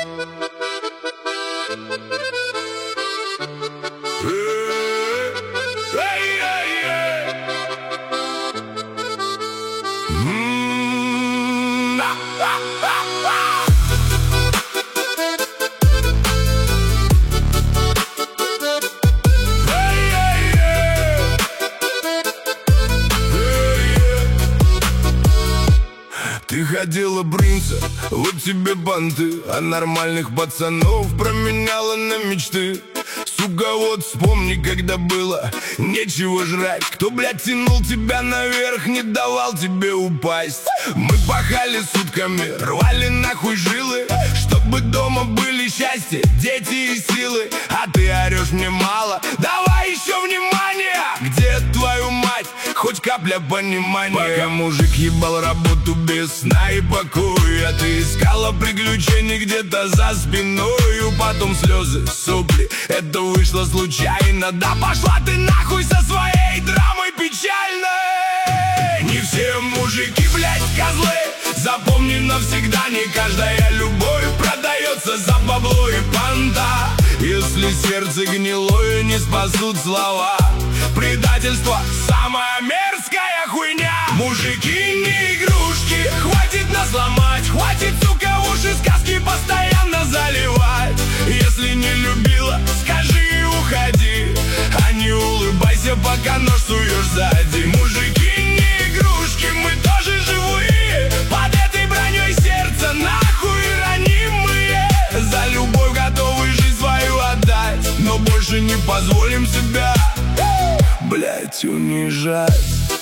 Ты хотела принца, вот тебе банты, а нормальных пацанов променяла на мечты. Сука, вот вспомни, когда было нечего жрать. Кто, блядь, тянул тебя наверх, не давал тебе упасть. Мы пахали сутками, рвали нахуй жилы, чтобы дома были счастье, дети и силы. А ты орешь мне мало, давай еще внимание. Где твою мать, хоть капля понимания? Пока мужик ебал работу без сна и покоя, ты искала приключений где-то за спиною. Потом слезы, сопли, это вышло случайно. Да пошла ты нахуй со своей драмой печальной. Не все мужики, блядь, козлы. Запомни навсегда, не каждая любовь продается за бабло и понта. Если сердце гнилое, не спасут слова. Предательство — самая мерзкая хуйня. Мужики не игрушки, хватит нас ломать. Хватит, сука, уши сказки постоянно заливать. Если не любила, скажи и уходи, а не улыбайся, пока нож суешь сзади. Мужики не игрушки, мы тоже живые, под этой броней сердца нахуй ранимые. За любовь готовы жизнь свою отдать, но больше не позволим себя, блять, унижать.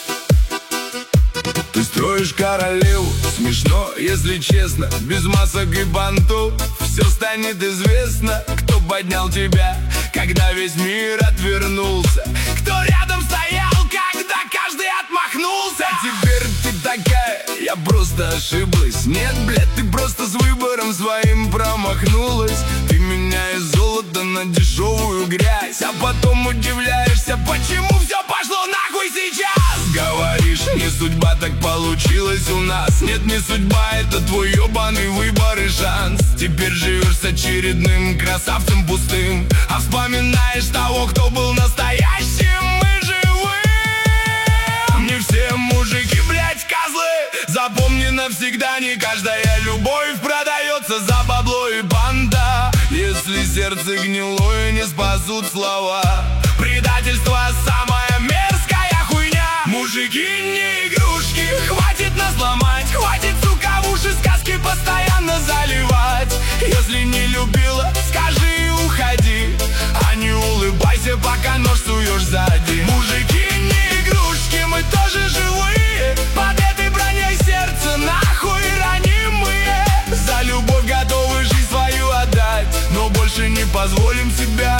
Ты строишь королеву, смешно, если честно. Без масок и бантов все станет известно. Кто поднял тебя, когда весь мир отвернулся? Кто рядом стоял, когда каждый отмахнулся? Теперь ты такая, я просто ошиблась. Нет, блядь, ты просто с выбором своим промахнулась. Ты меняешь золото на дешевую грязь, а потом удивляешься, почему все пошло нахуй сейчас. Говоришь, не судьба, так получилось у нас. Нет, не судьба, это твой ебаный выбор и шанс. Теперь живешь с очередным красавцем пустым, а вспоминаешь того, кто был настоящим. Мы живым. Не все мужики, блять, козлы. Запомни навсегда, не каждая любовь продается за бабло и банда. Если сердце гнилое, не спасут слова. Предательство — самая мерзкая хуйня. Мужики не игрушки, хватит нас ломать. Хватит, сука, в уши сказки постоянно заливать. Если не любила, скажи и уходи, а не улыбайся, пока нож суешь сзади. Мужики не игрушки, мы тоже живые, под этой броней сердце нахуй ранимые. За любовь готовы жизнь свою отдать, но больше не позволим себя,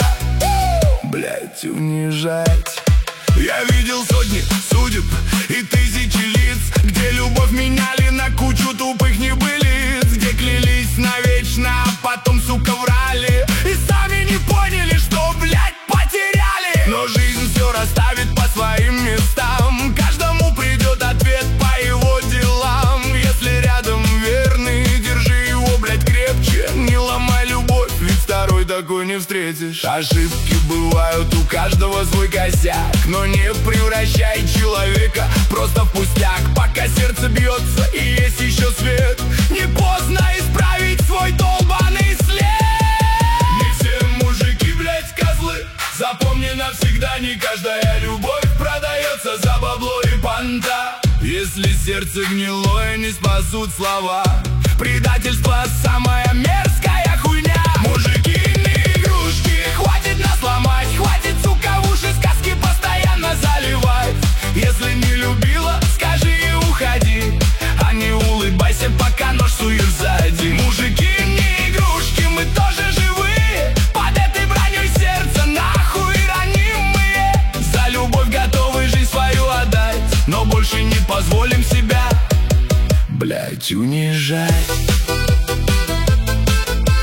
блять, унижать. Я видел сотни судеб и тысячи лиц, где любовь меняли на кучу тупых небылиц, где клялись навечно, а потом, сука, врали и сами не поняли, что, блядь, потеряли. Но жизнь все расставит по своим местам, каждому придет ответ по его делам. Если рядом верный, держи его, блядь, крепче. Не ломай любовь, ведь второй такой не встретишь. Ошибки бывают у каждого свой косяк, но не превращай человека просто в пустяк. Пока сердце бьется и есть еще свет, не поздно исправить свой долбаный след. Не все мужики, блять, козлы. Запомни навсегда, не каждая любовь продается за бабло и понта. Если сердце гнилое, не спасут слова. Предательство — самая мерзкая хуйня. Мужики не игрушки, хватит нас ломать. Хватит, сука, в уши сказки постоянно заливать. Если не любила, скажи и уходи, а не улыбайся, пока нож суешь сзади. Мужики не игрушки, мы тоже живые, под этой броней сердца нахуй ранимые. За любовь готовы жизнь свою отдать, но больше не позволим себя, блять, унижать.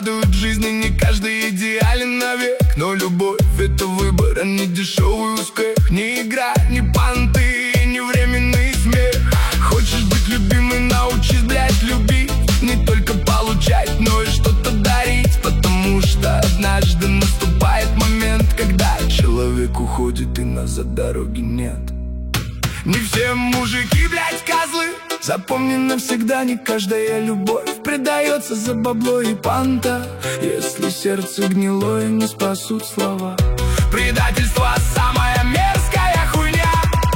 радует в жизни. Не каждый идеален навек, но любовь — это выбор, а не дешевый успех. Не игра, не понты, не временный смех. Хочешь быть любимой, научись, блядь, любить. Не только получать, но и что-то дарить. Потому что однажды наступает момент, когда человек уходит и назад дороги нет. Не все мужики, блядь, козлы. Запомни навсегда, не каждая любовь предается за бабло и панта. Если сердце гнилое, не спасут слова. Предательство — самая мерзкая хуйня.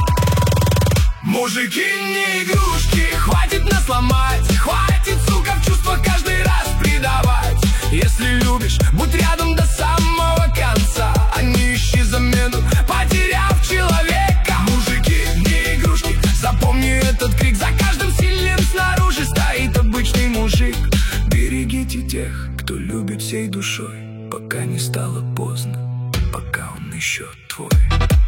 Мужики не игрушки, хватит нас ломать. Хватит, сука, в чувства каждый раз предавать. Если любишь, будь рядом до самого конца, а не ищи замену, потеряв человека. Мужики не игрушки, запомни этот крик. За каждым сильным снаружи стоит обычный мужик. Берегите тех, кто любит всей душой, пока не стало поздно, пока он еще твой.